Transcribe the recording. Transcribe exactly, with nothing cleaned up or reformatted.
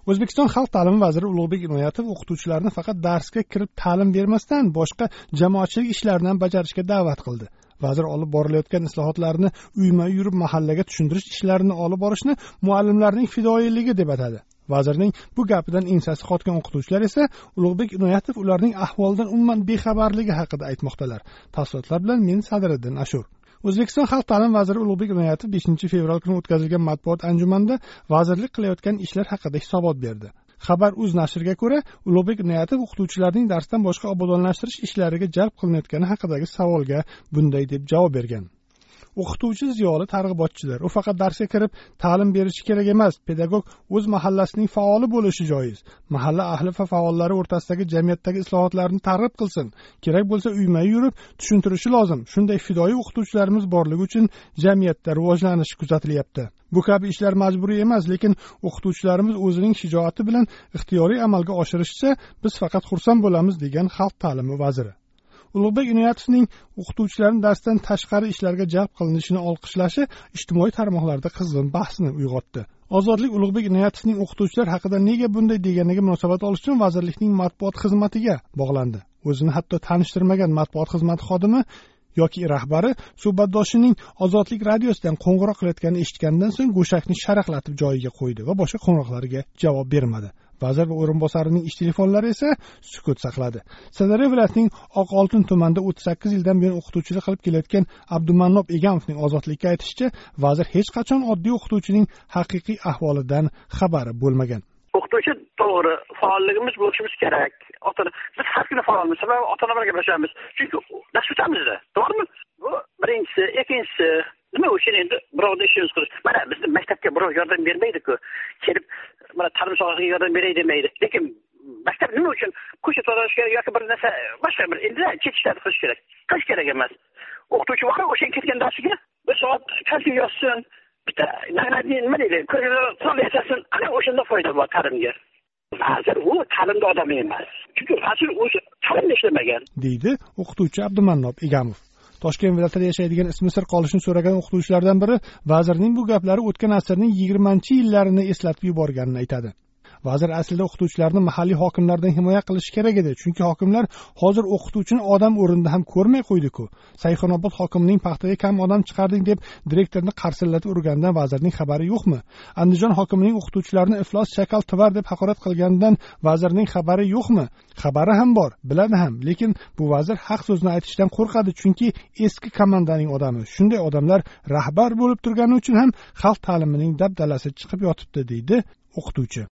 O'zbekiston Xalq ta'limi vaziri Ulug'bek Inoyatov o'qituvchilarni faqat darsga kirib ta'lim bermasdan boshqa jamoatchilik ishlarini ham bajarishga da'vat qildi. Vazir olib borilayotgan islohotlarni uyma-uy yurib mahallaga tushuntirish ishlarini olib borishni muallimlarning fidoyiligi deb atadi. Vazirning bu gapidan ensasi qotgan o'qituvchilar esa Ulug'bek Inoyatov ularning ahvolidan umuman bexabarligi haqida aytmoqdalar. Tafsilotlar bilan men Sadiriddin Ashur. O'zbekiston Xalq ta'limi vaziri Ulug'bek Inoyatov beshinchi fevral kuni o'tkazilgan matbuot anjumanida vazirlik qilayotgan ishlar haqida hisobot berdi. Xabar.uz nashriga ko'ra, Ulug'bek Inoyatov o'qituvchilarning darsdan boshqa obodonlashtirish ishlariga jalb qilinayotgani haqidagi savolga bunday deb javob bergan. O'qituvchi ziyoli targ'ibotchidir. U faqat darsga kirib ta'lim berishi kerak emas. Pedagog o'z mahallasining faoli bo'lishi joiz. Mahalla ahli va faollari o'rtasidagi jamiyatdagi islohotlarni targ'ib qilsin. Kerak bo'lsa uyma yurib tushuntirishi lozim. Shunday fidoyi o'qituvchilarimiz borligi uchun jamiyatda rivojlanish kuzatilyapti. Bu kabi ishlar majburiy emas, lekin o'qituvchilarimiz o'zining shijoati bilan ixtiyoriy amalga oshirishsa, biz faqat xursand bo'lamiz, degan Xalq ta'limi vaziri. Ulug'bek Inoyatovning o'qituvchilarning darsdan tashqari ishlarga jalb qilinishini olqishlashi ijtimoiy tarmoqlarda qizg'in bahsni uyg'otdi. Ozodlik Ulug'bek Inoyatovning o'qituvchilar haqida nega bunday deganiga munosabat olish uchun vazirlikning matbuot xizmatiga bog'landi. O'zini hatto tanishtirmagan matbuot xizmati xodimi yoki rahbari suhbatdoshining Ozodlik radiosidan qo'ng'iroq qilayotganini eshitgandan so'ng go'shakni sharaqlatib joyiga qo'ydi va boshqa qo'ng'iroqlarga javob bermadi. Vazir va o'rinbosarining ish telefonlari esa sukut saqladi. Sirdaryo viloyatining Oqoltin tumanida o'ttiz sakkiz yildan buyon o'qituvchilik qilib kelayotgan Abdumannob Egamovning Ozodlikka aytishicha, vazir hech qachon oddiy o'qituvchining haqiqiy ahvolidan xabari bo'lmagan. O'qituvchi to'g'ri faolligimiz bo'lishimiz kerak. Ota biz har kuni faolmiz, sababi ota-onalar bilan gaplashamiz. Chunki dars o'tamizda, to'g'rimi? Bu birinchisi, ikkinchisi nima uchun endi birovni ishimiz qilish. Mana bizni maktabga birov yordam bermaydi-ku. Kelib mana ta'lim sohasiga yordam beray demaydi. Lekin maktab nima uchun ko'cha tozalashga yoki bir narsa boshqa bir endi chet ishlar qilish kerak. Qilish kerak emas. O'qituvchi vaqt o'sha ketgan darsiga bir soat kalkulyatsiya yozsin. Bitta nima deydi? Ko'rgazma yasasin. Ana o'shanda foyda bor ta'limga. Vazir u ta'limda odam emas. Chunki vazir o'zi ta'limda ishlamagan, deydi o'qituvchi Abdumannob Egamov. Toshkent viloyatida yashaydigan ismi sir qolishini so'ragan o'qituvchilardan biri vazirning bu gaplari o'tgan asrning yigirmanchi yillarini eslatib yuborganini aytadi. Vazir aslida o'qituvchilarni mahalliy hokimlardan himoya qilishi kerak edi, chunki hokimlar hozir o'qituvchini odam o'rnida ham ko'rmay qo'ydi-ku. Sayxonobod hokimining paxtaga kam odam chiqarding deb direktorni qarsillatib urgandan vazirning xabari yo'qmi? Andijon hokimining o'qituvchilarni iflos shakal tivar deb haqorat qilganidan vazirning xabari yo'qmi? Xabari ham bor, biladi ham, lekin bu vazir haq so'zni aytishdan qo'rqadi, chunki eski komandaning odami. Shunday odamlar rahbar bo'lib turgani uchun ham xalq ta'limining dabdalasi chiqib yotibdi, deydi o'qituvchi.